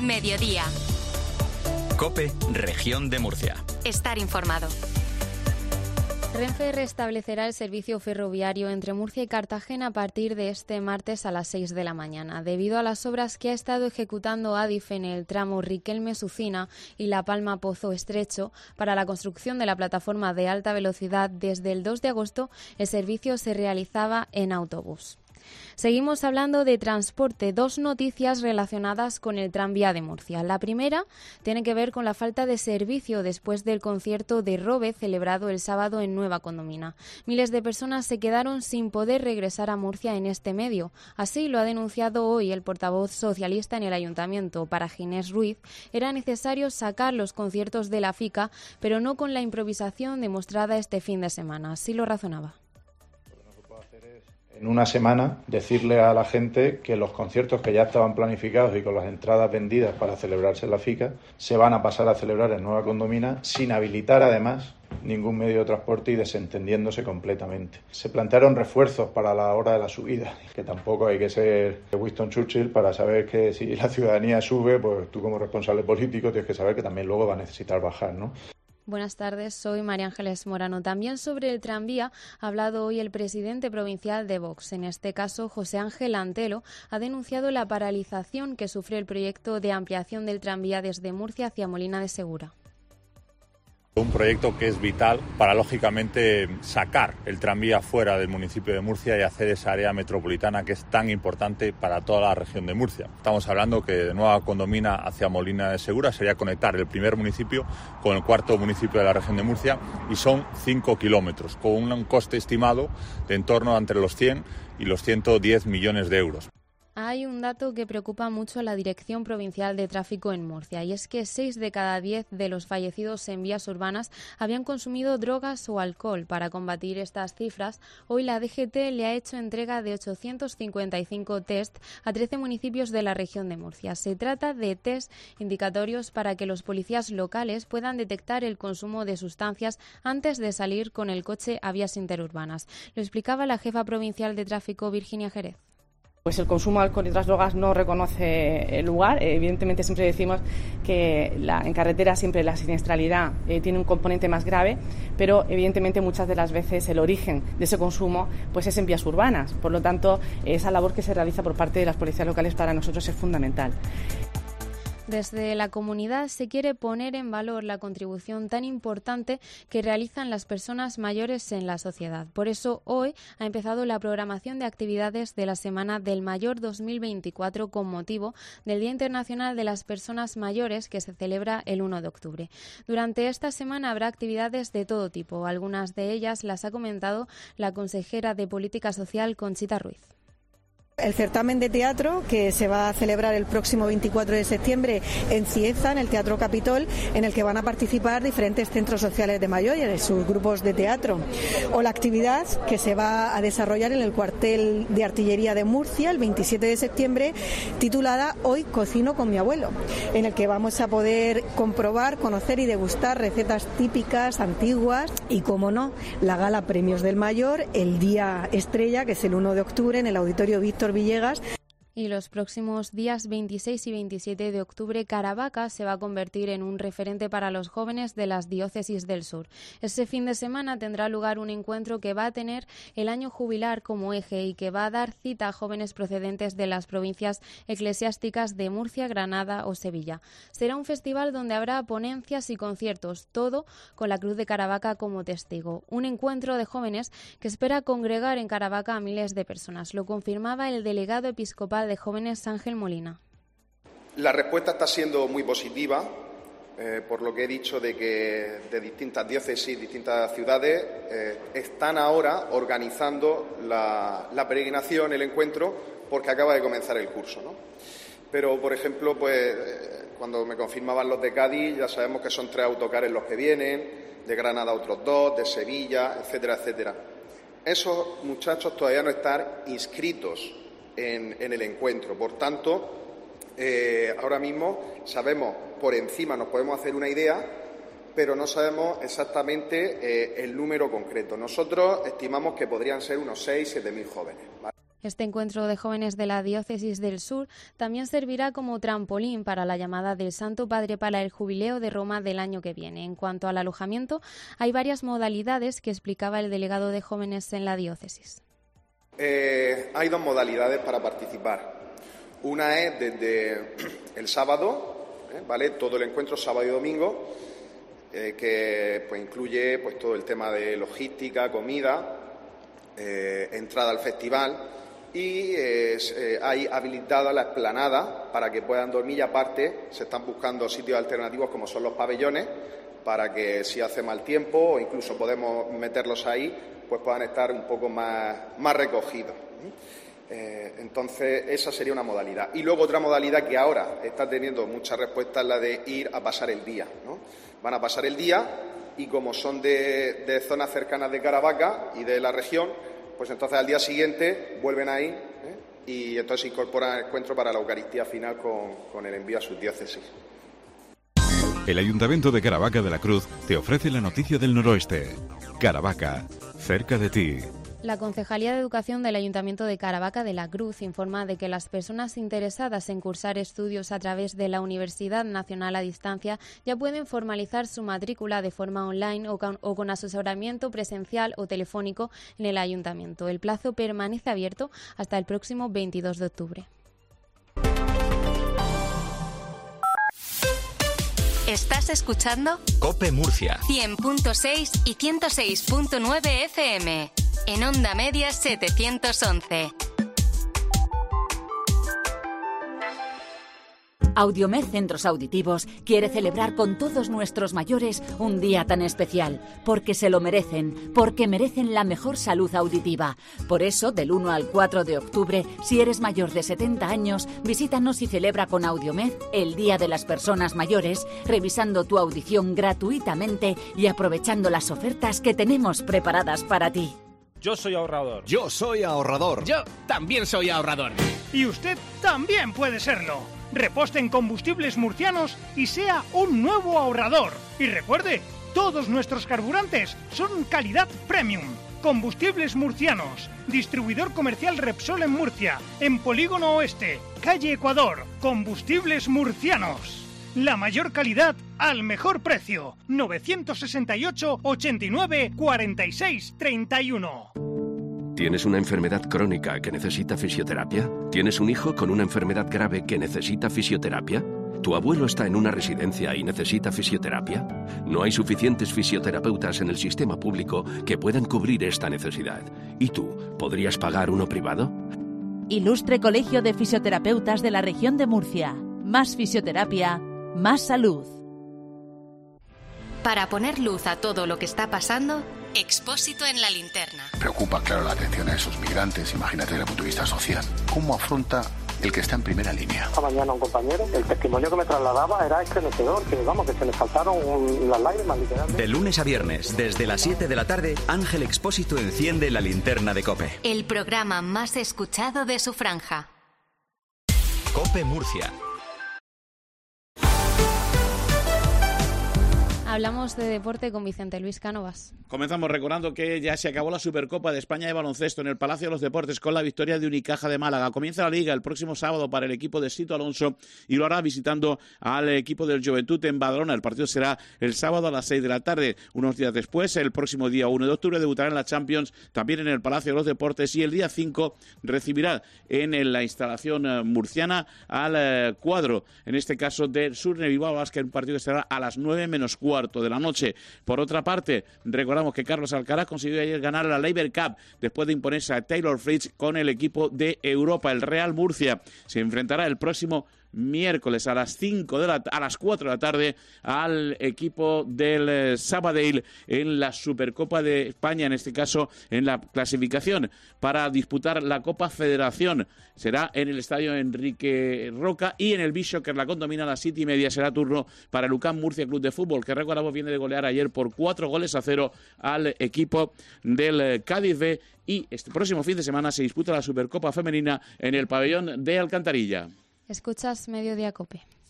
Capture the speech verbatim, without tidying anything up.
Mediodía. COPE, Región de Murcia. Estar informado. Renfe restablecerá el servicio ferroviario entre Murcia y Cartagena a partir de este martes a las seis de la mañana. Debido a las obras que ha estado ejecutando Adif en el tramo Riquelme-Sucina y La Palma-Pozo Estrecho para la construcción de la plataforma de alta velocidad, desde el dos de agosto el servicio se realizaba en autobús. Seguimos hablando de transporte. Dos noticias relacionadas con el tranvía de Murcia. La primera tiene que ver con la falta de servicio después del concierto de Robe celebrado el sábado en Nueva Condomina. Miles de personas se quedaron sin poder regresar a Murcia en este medio. Así lo ha denunciado hoy el portavoz socialista en el ayuntamiento. Para Ginés Ruiz era necesario sacar los conciertos de la FICA, pero no con la improvisación demostrada este fin de semana. Así lo razonaba. En una semana decirle a la gente que los conciertos que ya estaban planificados y con las entradas vendidas para celebrarse en la FICA se van a pasar a celebrar en Nueva Condomina sin habilitar además ningún medio de transporte y desentendiéndose completamente. Se plantearon refuerzos para la hora de la subida, que tampoco hay que ser Winston Churchill para saber que si la ciudadanía sube, pues tú como responsable político tienes que saber que también luego va a necesitar bajar, ¿no? Buenas tardes, soy María Ángeles Morano. También sobre el tranvía ha hablado hoy el presidente provincial de Vox. En este caso, José Ángel Antelo ha denunciado la paralización que sufre el proyecto de ampliación del tranvía desde Murcia hacia Molina de Segura. Un proyecto que es vital para, lógicamente, sacar el tranvía fuera del municipio de Murcia y hacer esa área metropolitana que es tan importante para toda la región de Murcia. Estamos hablando que de Nueva Condomina hacia Molina de Segura sería conectar el primer municipio con el cuarto municipio de la región de Murcia y son cinco kilómetros, con un coste estimado de en torno a entre los cien y los ciento diez millones de euros. Hay un dato que preocupa mucho a la Dirección Provincial de Tráfico en Murcia, y es que seis de cada diez de los fallecidos en vías urbanas habían consumido drogas o alcohol. Para combatir estas cifras, hoy la D G T le ha hecho entrega de ochocientos cincuenta y cinco test a trece municipios de la región de Murcia. Se trata de test indicatorios para que los policías locales puedan detectar el consumo de sustancias antes de salir con el coche a vías interurbanas. Lo explicaba la jefa provincial de Tráfico, Virginia Jerez. Pues el consumo de alcohol y otras drogas no reconoce el lugar. Evidentemente siempre decimos que la, en carretera siempre la siniestralidad eh, tiene un componente más grave, pero evidentemente muchas de las veces el origen de ese consumo pues es en vías urbanas. Por lo tanto, esa labor que se realiza por parte de las policías locales para nosotros es fundamental. Desde la comunidad se quiere poner en valor la contribución tan importante que realizan las personas mayores en la sociedad. Por eso hoy ha empezado la programación de actividades de la Semana del Mayor dos mil veinticuatro con motivo del Día Internacional de las Personas Mayores, que se celebra el uno de octubre. Durante esta semana habrá actividades de todo tipo. Algunas de ellas las ha comentado la consejera de Política Social, Conchita Ruiz. El certamen de teatro que se va a celebrar el próximo veinticuatro de septiembre en Cieza, en el Teatro Capitol, en el que van a participar diferentes centros sociales de mayores, sus grupos de teatro. O la actividad que se va a desarrollar en el cuartel de artillería de Murcia el veintisiete de septiembre, titulada Hoy cocino con mi abuelo, en el que vamos a poder comprobar, conocer y degustar recetas típicas, antiguas y, como no, la gala Premios del Mayor, el día estrella, que es el uno de octubre, en el Auditorio Víctor Villegas. Y los próximos días veintiséis y veintisiete de octubre, Caravaca se va a convertir en un referente para los jóvenes de las diócesis del sur. Ese fin de semana tendrá lugar un encuentro que va a tener el año jubilar como eje y que va a dar cita a jóvenes procedentes de las provincias eclesiásticas de Murcia, Granada o Sevilla. Será un festival donde habrá ponencias y conciertos, todo con la Cruz de Caravaca como testigo. Un encuentro de jóvenes que espera congregar en Caravaca a miles de personas. Lo confirmaba el delegado episcopal de Jóvenes, Ángel Molina. La respuesta está siendo muy positiva, eh, por lo que he dicho de que de distintas diócesis, distintas ciudades eh, están ahora organizando la, la peregrinación, el encuentro, porque acaba de comenzar el curso, ¿no? Pero, por ejemplo, pues eh, cuando me confirmaban los de Cádiz, ya sabemos que son tres autocares los que vienen, de Granada otros dos, de Sevilla, etcétera, etcétera. Esos muchachos todavía no están inscritos En, en el encuentro. Por tanto, eh, ahora mismo sabemos por encima, nos podemos hacer una idea, pero no sabemos exactamente eh, el número concreto. Nosotros estimamos que podrían ser unos seis, siete mil jóvenes, ¿vale? Este encuentro de jóvenes de la Diócesis del Sur también servirá como trampolín para la llamada del Santo Padre para el Jubileo de Roma del año que viene. En cuanto al alojamiento, hay varias modalidades que explicaba el delegado de jóvenes en la diócesis. Eh, hay dos modalidades para participar. Una es desde el sábado, ¿eh? ¿vale? Todo el encuentro sábado y domingo, eh, que pues incluye pues todo el tema de logística, comida, eh, entrada al festival. Y eh, eh, hay habilitada la explanada para que puedan dormir y aparte se están buscando sitios alternativos como son los pabellones para que si hace mal tiempo o incluso podemos meterlos ahí pues puedan estar un poco más, más recogidos. Eh, entonces esa sería una modalidad. Y luego otra modalidad que ahora está teniendo mucha respuesta es la de ir a pasar el día, ¿no? Van a pasar el día y como son de, de zonas cercanas de Caravaca y de la región, pues entonces al día siguiente vuelven ahí ¿eh? y entonces se incorporan al encuentro para la Eucaristía final con, con el envío a sus diócesis. El Ayuntamiento de Caravaca de la Cruz te ofrece la noticia del noroeste. Caravaca, cerca de ti. La Concejalía de Educación del Ayuntamiento de Caravaca de la Cruz informa de que las personas interesadas en cursar estudios a través de la Universidad Nacional a Distancia ya pueden formalizar su matrícula de forma online o con, o con asesoramiento presencial o telefónico en el Ayuntamiento. El plazo permanece abierto hasta el próximo veintidós de octubre. ¿Estás escuchando? COPE Murcia. cien punto seis y ciento seis punto nueve F M. En Onda Media setecientos once. Audiomed Centros Auditivos quiere celebrar con todos nuestros mayores un día tan especial, porque se lo merecen, porque merecen la mejor salud auditiva. Por eso, del uno al cuatro de octubre, si eres mayor de setenta años, visítanos y celebra con Audiomed el Día de las Personas Mayores, revisando tu audición gratuitamente y aprovechando las ofertas que tenemos preparadas para ti. Yo soy ahorrador. Yo soy ahorrador. Yo también soy ahorrador. Y usted también puede serlo. Reposte en Combustibles Murcianos y sea un nuevo ahorrador. Y recuerde, todos nuestros carburantes son calidad premium. Combustibles Murcianos, distribuidor comercial Repsol en Murcia, en Polígono Oeste, calle Ecuador. Combustibles Murcianos. La mayor calidad al mejor precio. novecientos sesenta y ocho, ochenta y nueve, cuarenta y seis, treinta y uno. ¿Tienes una enfermedad crónica que necesita fisioterapia? ¿Tienes un hijo con una enfermedad grave que necesita fisioterapia? ¿Tu abuelo está en una residencia y necesita fisioterapia? No hay suficientes fisioterapeutas en el sistema público que puedan cubrir esta necesidad. ¿Y tú, podrías pagar uno privado? Ilustre Colegio de Fisioterapeutas de la Región de Murcia. Más fisioterapia, más salud. Para poner luz a todo lo que está pasando, Expósito en la linterna. Preocupa, claro, la atención a esos migrantes, imagínate desde el punto de vista social. ¿Cómo afronta el que está en primera línea? Esta mañana un compañero, el testimonio que me trasladaba era estremecedor, que vamos, que se le saltaron un, las lágrimas literalmente. De lunes a viernes, desde las siete de la tarde, Ángel Expósito enciende la linterna de COPE. El programa más escuchado de su franja. COPE Murcia. Hablamos de deporte con Vicente Luis Cánovas. Comenzamos recordando que ya se acabó la Supercopa de España de baloncesto en el Palacio de los Deportes con la victoria de Unicaja de Málaga. Comienza la Liga el próximo sábado para el equipo de Sito Alonso y lo hará visitando al equipo del Joventut en Badalona. El partido será el sábado a las seis de la tarde. Unos días después, el próximo día uno de octubre, debutará en la Champions también en el Palacio de los Deportes y el día cinco recibirá en la instalación murciana al cuadro, en este caso del Surne Bilbao Basket, un partido que será a las nueve menos cuarto de la noche. Por otra parte, recordamos que Carlos Alcaraz consiguió ayer ganar la Laver Cup después de imponerse a Taylor Fritz con el equipo de Europa. El Real Murcia se enfrentará el próximo miércoles a las cinco de la a las cuatro de la tarde al equipo del eh, Sabadell en la Supercopa de España, en este caso en la clasificación para disputar la Copa Federación. Será en el estadio Enrique Roca y en el Bishoker la condomina a las siete y media será turno para el U C A M Murcia Club de Fútbol, que recordamos viene de golear ayer por cuatro goles a cero al equipo del Cádiz B, y este próximo fin de semana se disputa la Supercopa Femenina en el pabellón de Alcantarilla. Escuchas Mediodía COPE.